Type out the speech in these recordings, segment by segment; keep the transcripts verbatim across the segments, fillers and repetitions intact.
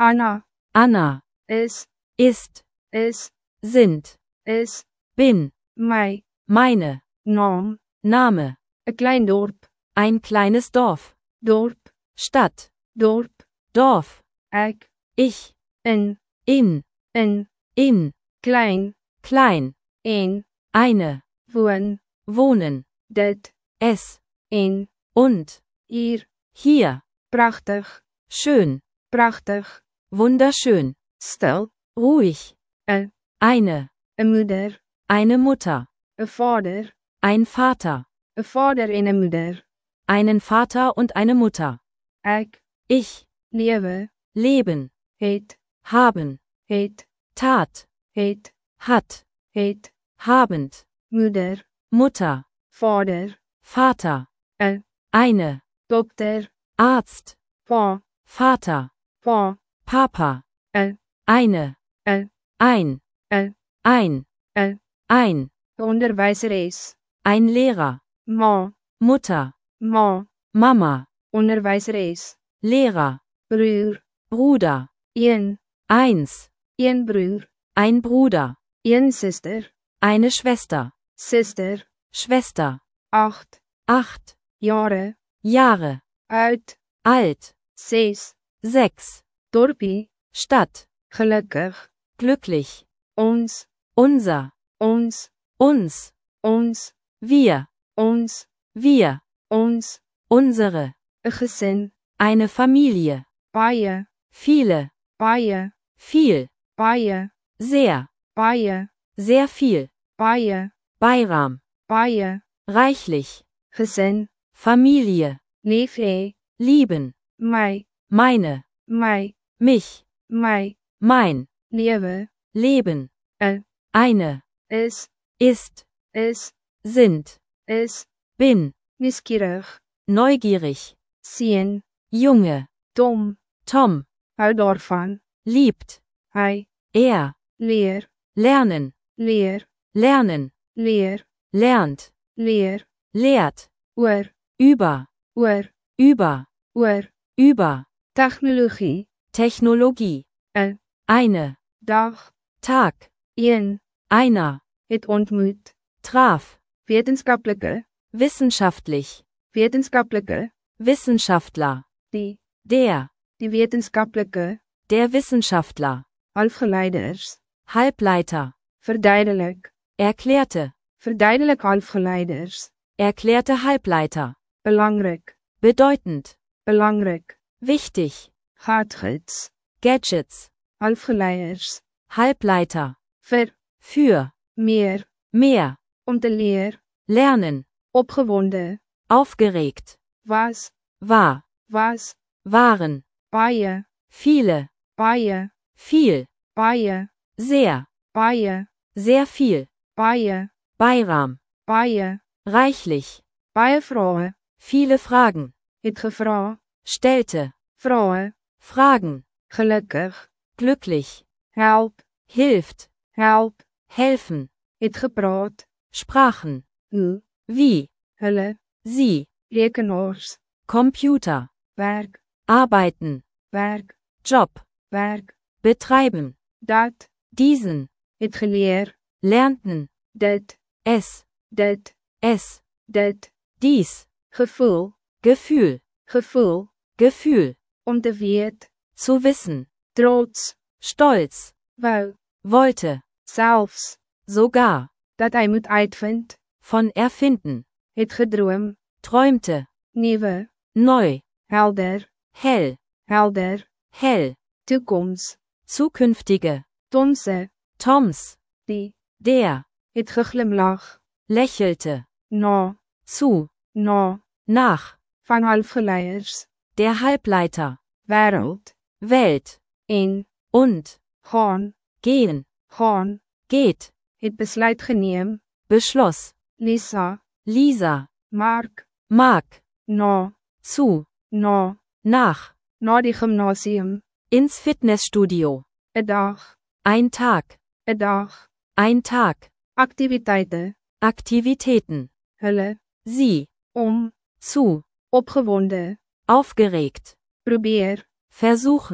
Anna, Anna, is, ist, is, sind, is, bin, my, meine, naam, Name, 'n klein dorp, ein kleines Dorf, dorp, Stadt, dorp, Dorf, ek, ich, in, in, in, in, klein, klein, en, eine, woon, wohnen, dit, es, en, und, hier, hier, prachtig, schön, prachtig, wunderschön, stil, ruhig, 'n, eine, 'n moeder, eine Mutter, 'n vader, ein Vater, 'n vader en 'n moeder, einen Vater und eine Mutter, ek, ich, lewe, leben, het, haben, het, Tat, het, hat, het, habend, moeder, Mutter, vader, Vater, 'n, eine, dokter, Arzt, pa, Vater, pa, Papa, 'n, eine, 'n, ein, 'n, ein, 'n, ein, onderwyseres, ein Lehrer, ma, Mutter, ma, Mama, onderwyseres, Lehrer, broer, Bruder, een, eins, een broer, ein Bruder, een suster, eine Schwester, suster, Schwester, acht, acht, jare, Jahre, uit, alt, ses, sechs, dorpie, Stadt, gelukkig, glücklich, ons, unser, ons, uns, ons, wir, ons, wir, ons, unsere, 'n gesin, eine Familie, baie, viele, baie, viel, baie, sehr, baie, sehr viel, baie, Beiram, baie, reichlich, gesin, Familie, lief hê, lieben, my, meine, my, mich, my, mein, lewe, Leben, 'n, eine, is, ist, is, sind, is, bin, nuuskierig, neugierig, seun, Junge, Tom, Tom, hou daarvan, liebt, hy, er, leer, lernen, leer, lernen, leer, lernt, leer, lehrt, oor, über, oor, über, oor, über, tegnologie, Technologie, 'n, eine, dag, Tag, een, einer, het ontmoet, traf, wetenskaplike, wissenschaftlich, wetenskaplike, Wissenschaftler, die, der, die wetenskaplike, der Wissenschaftler, halfgeleiders, Halbleiter, verduidelik, erklärte, verduidelik halfgeleiders, erklärte Halbleiter, belangrik, bedeutend, belangrik, wichtig, gaatgids, Gadgets, halfgeleiders, Halbleiter, vir, für, meer, mehr, om te leer, lernen, opgewonde, aufgeregt, was, war, was, waren, baie, viele, baie, viel, baie, sehr, baie, sehr viel, baie, Beiram, baie, reichlich, baie vrae, viele Fragen, het gevra, stellte, vrae, Fragen, gelukkig, glücklich, help, hilft, help, helfen, het gepraat, sprachen, hoe, wie, hulle, sie, rekenaars, Computer, werk, arbeiten, werk, Job, werk, betreiben, dat, diesen, het geleer, lernten, dit, es, dit, es, dit, dies, gevoel, Gefühl, gevoel, Gefühl, om te weet, zu wissen, trots, stolz, wou, wollte, selfs, sogar, dat hy moet uitvind, von erfinden, het gedroom, träumte, nuwe, neu, helder, hell, helder, hell, toekoms, zukünftige, Tomse, Toms, die, der, het geglimlag, lächelte, na, zu, na, nach, van halfgeleiders, der Halbleiter, wêreld, Welt, en, und, gaan, gehen, gaan, geht, het besluit geneem, beschloss, Lisa, Lisa, Mark, mag, na, zu, na, nach, na die gymnasium, ins Fitnessstudio, 'n dag, ein Tag, 'n dag, ein Tag, aktiwiteite, Aktivitäten, hulle, sie, om, zu, opgewonde, aufgeregt, probeer, versuchen,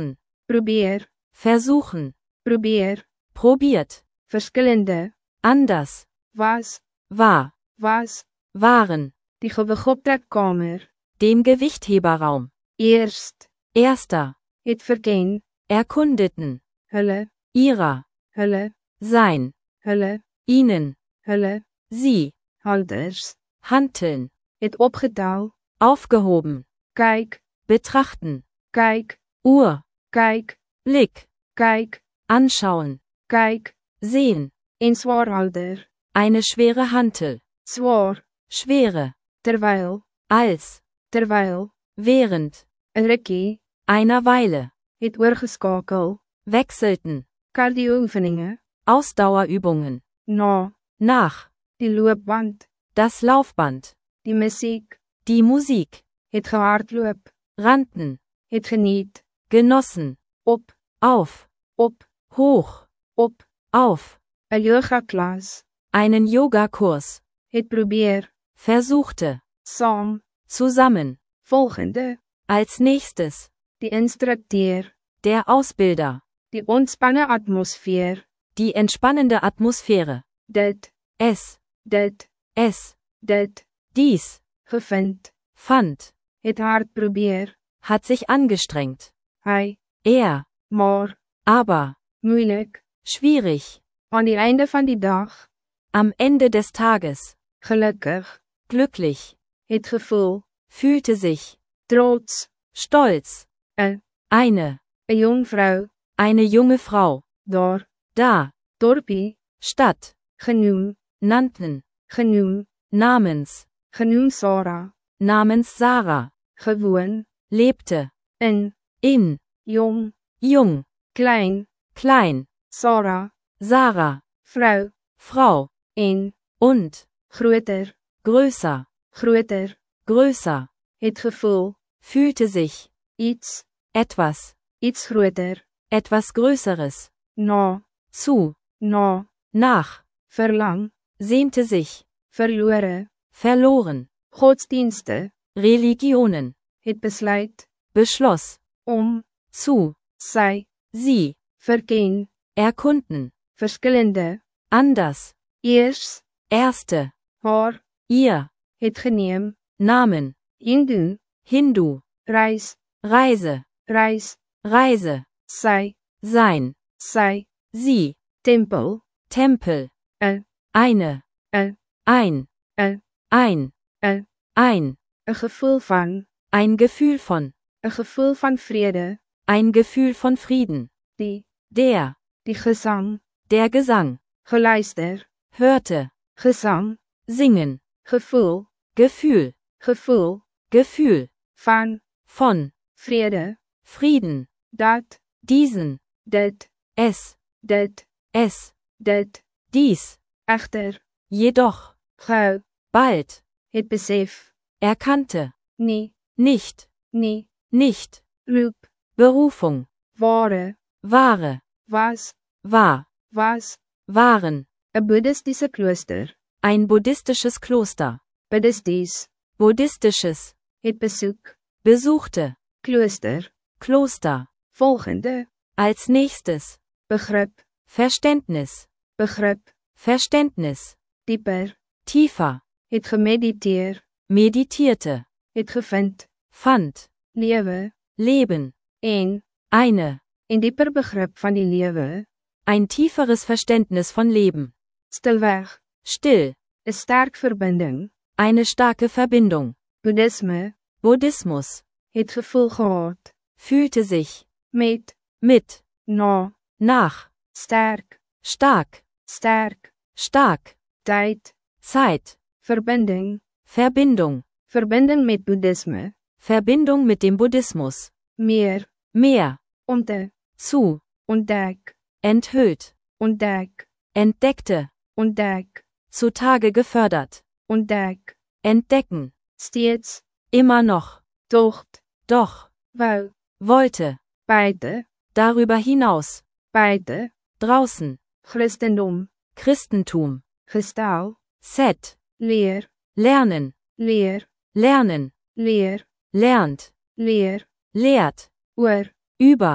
probeer, versuchen, probeer, probiert, verskillende, anders, was, war, was, waren, die gewigoptrekkamer, dem Gewichtheberraum, eerst, erster, het verken, erkundeten, hulle, ihrer, hulle, sein, hulle, ihnen, hulle, sie, houders, handeln, het opgetel, aufgehoben, kyk, betrachten, kyk, Uhr, kyk, Blick, kyk, anschauen, kyk, sehen, en zwaarhouder, eine schwere Hantel, zwaar, schwere, terwyl, als, terwyl, während, 'n rukkie, einer Weile, het oorgeskakel, wechselten, cardio-oefeninge, Ausdauerübungen, na, nach, die loopband, das Laufband, die musiek, die Musik, het gehardloop, rannten, het geniet, genossen, op, auf, op, hoch, op, auf, 'n yoga-klas, einen Yogakurs, het probeer, versuchte, saam, zusammen, volgende, als nächstes, die instrukteur, der Ausbilder, die ontspanne atmosfeer, die entspannende Atmosphäre, dit, es, dit, es, dit, dies, gevind, fand, het hard probeer, hat sich angestrengt, hy, er, maar, aber, moeilik, schwierig, aan die einde van die dag, am Ende des Tages, gelukkig, glücklich, het gevoel, fühlte sich, trots, stolz, 'n, eine, 'n jong vrou, eine junge Frau, daar, da, dorpie, Stadt, genoem, nannten, genoem, namens, genoem Sarah, namens Sarah, gewoon, lebte, in, in, jong, jung, klein, klein, Sarah, Sarah, vrou, Frau, en, und, groter, größer, groter, größer, het gevoel, fühlte sich, iets, etwas, iets groter, etwas Größeres, na, zu, na, nach, verlang, sehnte sich, verlore, verloren, godsdienste, Religionen, het besluit, beschloss, om, zu, sy, sie, verken, erkunden, verskillende, anders, eers, erste, haar, ihr, het geneem, Namen, Hindu, Hindu, reis, Reise, reis, Reise, sy, sein, sy, sie, tempel, Tempel, 'n, eine, 'n, ein, 'n, ein, 'n, ein, 'n gevoel van, ein Gefühl von, 'n gevoel van vrede, ein Gefühl von Frieden, die, der, die gesang, der Gesang, geluister, hörte, gesang, singen, gevoel, Gefühl, gevoel, Gefühl, van, von, vrede, Frieden, dat, diesen, dit, es, dit, es, dit, dies, echter, jedoch, gou, bald, het besef, erkannte, nie, nicht, nie, nicht, roep, Berufung, ware, wahre, was, war, was, waren, 'n boeddhistiese klooster, ein buddhistisches Kloster, boeddhisties, buddhistisches, het besoek, besuchte, klooster, Kloster, volgende, als nächstes, begrip, Verständnis, begrip, Verständnis, dieper, tiefer, het gemediteer, meditierte, het gevind, fand, lewe, Leben, en, eine, en dieper begrip van die lewe, ein tieferes Verständnis von Leben, stilweg, still, 'n sterk verbinding, eine starke Verbindung, boeddhisme, Buddhismus, het gevoel gehad, fühlte sich, met, mit, na, nach, sterk, stark, sterk, stark, tyd, Zeit, verbinding, Verbindung, verbinding met boeddhisme, Verbindung mit dem Buddhismus, meer, mehr, om te, zu, ontdek, enthüllt, ontdek, entdeckte, ontdek, zutage gefördert, ontdek, entdecken, steeds, immer noch, tocht, doch, wou, wollte, buite, darüber hinaus, buite, draußen, Christendom, Christentum, gestel, set, leer, lernen, leer, lernen, leer, lernt, leer, lehrt, oor, über,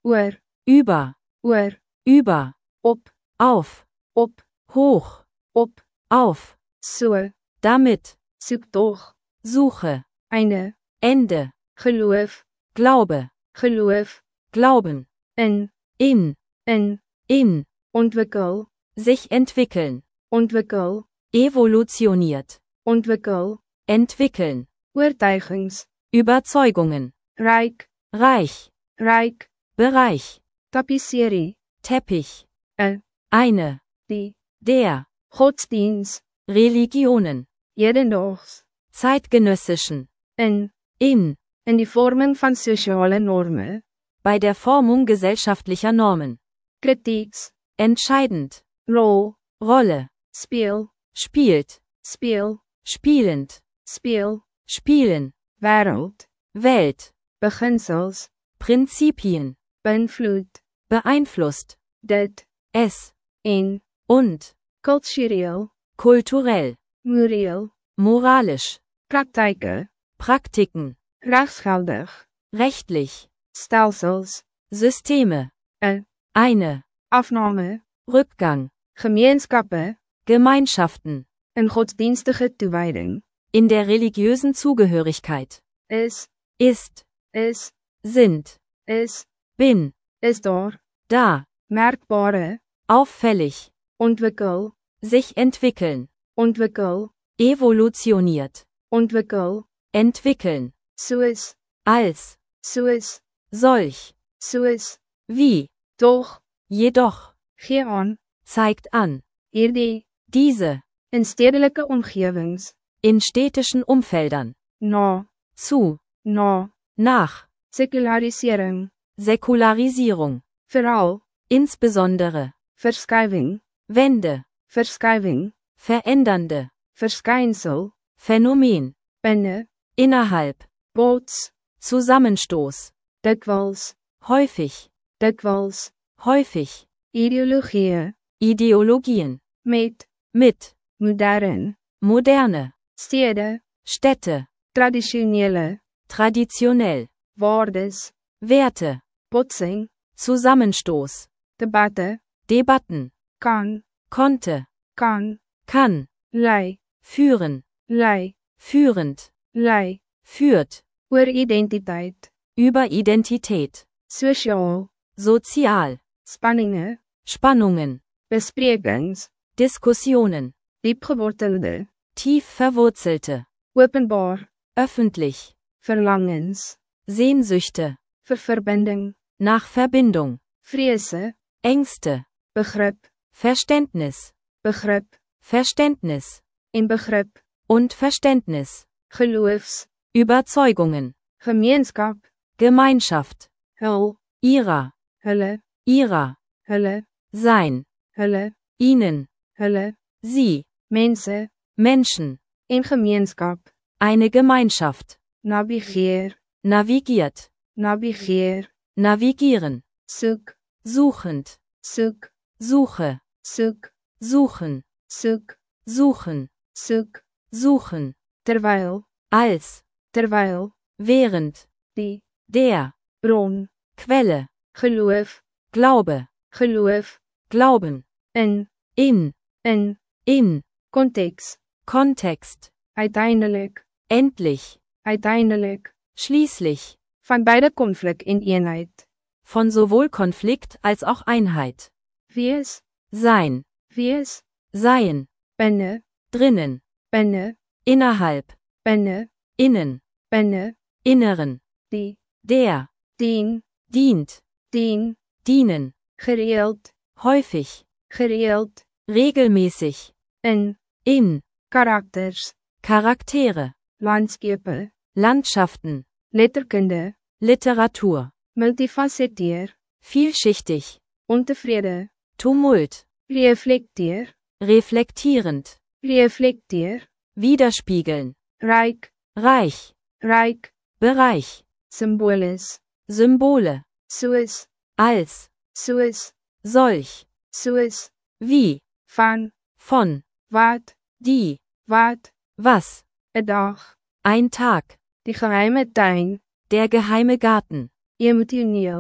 oor, über, oor, über, op, auf, op, hoch, op, auf, so, damit, soek tog, Suche, einde, Ende, geloof, Glaube, geloof, Glauben, in, in, in, in, ontwikkel, sich entwickeln, ontwikkel, evolutioniert, ontwikkel, entwickeln, oortuigings, Überzeugungen, ryk, Reich, ryk, Bereich, tapisserie, Teppich, een, eine, die, der, godsdienst, Religionen, hedendaags, zeitgenössischen, in, in, in die vorming van sosiale norme, bei der Formung gesellschaftlicher Normen, kritieks, entscheidend, rol, Rolle, speel, spielt, speel, spielend, speel, spielen, wêreld, Welt, beginsels, Prinzipien, beïnvloed, beeinflusst, dit, es, en, und, kultureel, kulturell, moreel, moralisch, praktyke, Praktiken, regsgeldig, rechtlich, stelsels, Systeme, een, eine, afname, Rückgang, gemeenskappe, Gemeinschaften, in godsdienstige toewyding, in der religiösen Zugehörigkeit, is, ist, is, sind, is, bin, is daar, da, merkbare, auffällig, ontwikkel, sich entwickeln, ontwikkel, evolutioniert, ontwikkel, entwickeln, soos, als, soos, solch, soos, wie, tog, jedoch, gee aan, zeigt an, hierdie, diese, in stedelike omgewings, in städtischen Umfeldern, na, zu, na, nach, sekularisering, Säkularisierung, veral, insbesondere, verskuiwing, Wende, verskuiwing, verändernde, verskynsel, Phänomen, binne, innerhalb, bots, Zusammenstoß, dikwels, häufig, dikwels, häufig, ideologie, Ideologien, met, mit, modern, moderne, stede, Städte, traditionele, traditionell, waardes, Werte, botsing, Zusammenstoß, debatte, Debatten, kan, konnte, kan, kann, lei, führen, lei, führend, lei, führt, oor identiteit, über Identität, sosiaal, sozial, spanninge, Spannungen, besprekings, Diskussionen, diepgewortelde, tief verwurzelte, openbaar, öffentlich, verlangens, Sehnsüchte, vir verbinding, nach Verbindung, vrese, Ängste, begrip, Verständnis, begrip, Verständnis en begrip, und Verständnis, geloofs, Überzeugungen, gemeenskap, Gemeinschaft, hul, ihrer, hulle, ihrer, hulle, sein, hulle, ihnen, hulle, sie, mense, Menschen, en gemeenskap, eine Gemeinschaft, navigeer, navigiert, navigeer, navigieren, soek, suchend, soek, Suche, soek, suchen, soek, suchen, soek, suchen, terwyl, als, terwyl, während, die, der, bron, Quelle, geloof, Glaube, geloof, Glauben, in, in, in, in, konteks, Kontext, uiteindelik, endlich, uiteindelik, schließlich, van beide konflik en eenheid, von sowohl Konflikt als auch Einheit, wees, sein, wees, seien, binne, drinnen, binne, innerhalb, binne, innen, binne, inneren, die, der, dien, dient, dien, dienen, gereeld, häufig, gereeld, regelmäßig, in, in, karakters, Charaktere, landskepe, Landschaften, letterkunde, Literatur, multifacetteer, vielschichtig, ontevrede, Tumult, reflecteer, reflektierend, reflecteer, widerspiegeln, ryk, reich, ryk, Bereich, symbolisch, Symbole, soos, als, soos, solch, soos, wie, van, von, wat, die, wat, was, 'n dag, ein Tag, die geheime tuin, der geheime Garten, emotioneel,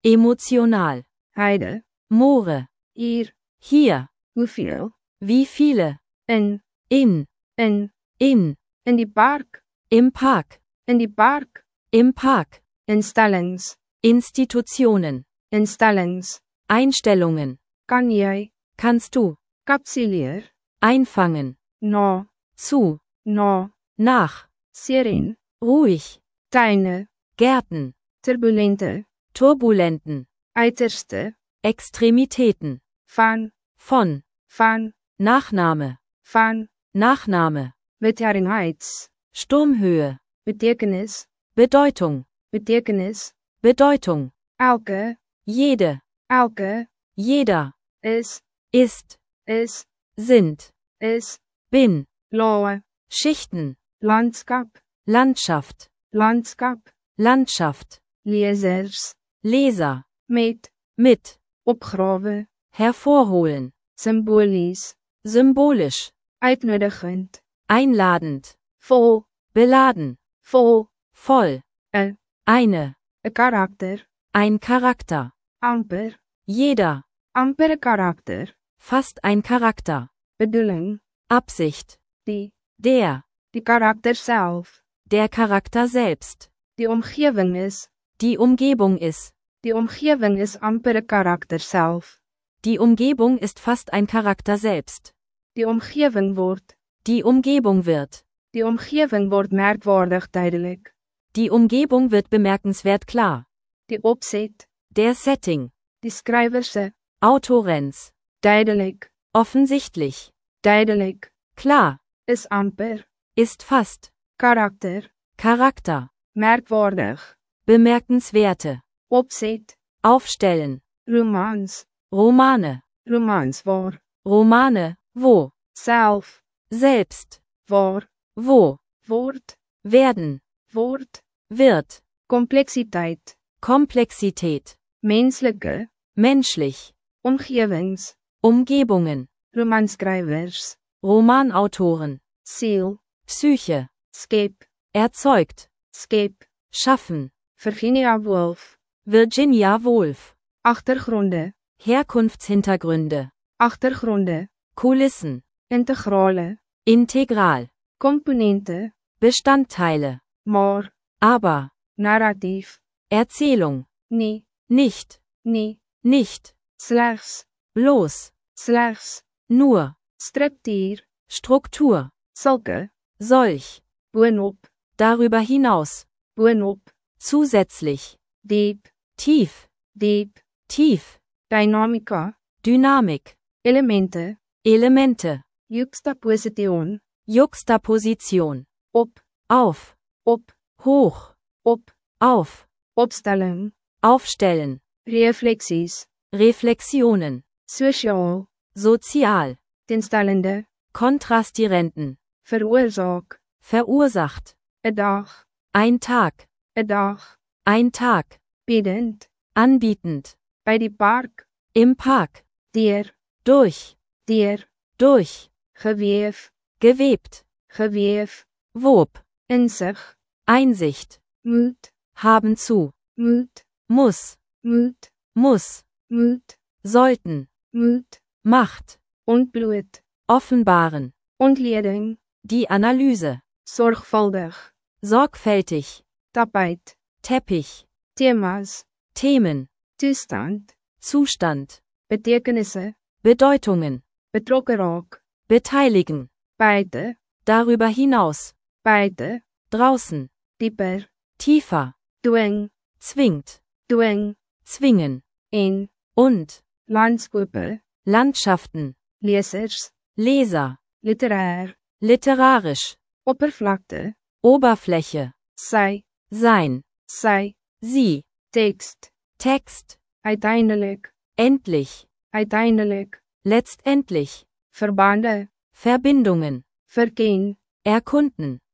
emotional, heide, Moore, hier, hier, hoeveel, wie viele, in, in, in, in, in die park, im Park, in die park, im Park, instellings, Institutionen, instellings, Einstellungen, kan jy, kannst du, kapsuleer, einfangen, na, zu, na, nach, sereen, ruhig, tuine, Gärten, turbulente, turbulenten, uiterste, Extremitäten, van, von, van, Nachname, van, Nachname, Betekenheids, Sturmhöhe, betekenis, Bedeutung, betekenis, Bedeutung, elke, jede, elke, jeder, is, ist, is, sind, is, bin, lawe, Schichten, landskap, Landschaft, landskap, Landschaft, lesers, Leser, met, mit, opgrawe, hervorholen, symbolies, symbolisch, uitnodigend, einladend, vol, beladen, vol, voll, een, eine, een karakter, ein Charakter, amper, jeder, amper een karakter, fast ein Charakter, bedoeling, Absicht, die, der, die karakter self, der Charakter selbst, die omgeving is, die Umgebung ist, die omgeving is amper een karakter self, die Umgebung ist fast ein Charakter selbst, die omgeving word, die Umgebung wird, die omgeving word merkwaardig duidelik, die Umgebung wird bemerkenswert klar, die opzet, der Setting, die skrywerse, Autorens, duidelik, offensichtlich, duidelik, klar, is amper, ist fast, karakter, Charakter, merkwaardig, bemerkenswerte, opzet, aufstellen, romans, Romane, romans waar, Romane, wo, self, selbst, waar, wo, word, werden, word, wird, kompleksiteit, Komplexität, menslike, menschlich, omgewings, Umgebungen, romanskrywers, Romanautoren, siel, Psyche, skep, erzeugt, skep, schaffen, Virginia Woolf, Virginia Woolf, achtergronde, Herkunftshintergründe, achtergronde, Kulissen, integrale, integral, komponente, Bestandteile, maar, aber, narratief, Erzählung, nie, nicht, nie, nicht, slechts, bloß, slechts, nur, striptier, Struktur, sulke, solch, boonop, darüber hinaus, boonop, zusätzlich, diep, tief, diep, tief, dynamika, Dynamik, elemente, Elemente, juxtaposition, Juxtaposition, op, auf, op, hoch, op, auf, opstelling, aufstellen, reflexies, Reflexionen, sosiaal, sozial, tenstellende, kontrastierenden, veroorzaak, verursacht, een dag, ein Tag, een dag, ein Tag, biedend, anbietend, bij die park, im Park, dier, durch, dier, durch, geweef, gewebt, geweef, wob, insig, Einsicht, moet, haben zu, moet, muss, moet, muss, moet, sollten, moet, Macht, ontbloot, offenbaren, ontleding, die Analyse, zorgvuldig, sorgfältig, tapijt, Teppich, thema's, Themen, toestand, Zustand, betekenisse, Bedeutungen, betrokken raak, beteiligen, buiten, darüber hinaus, buiten, draußen, dieper, tiefer, dwing, zwingt, dwing, zwingen, en, und, landskappe, Landschaften, lesers, Leser, literair, literarisch, oppervlakte, Oberfläche, sy, sein, sy, sie, tekst, Text, uiteindelik, endlich, uiteindelik, letztendlich, verbande, Verbindungen, verken, erkunden,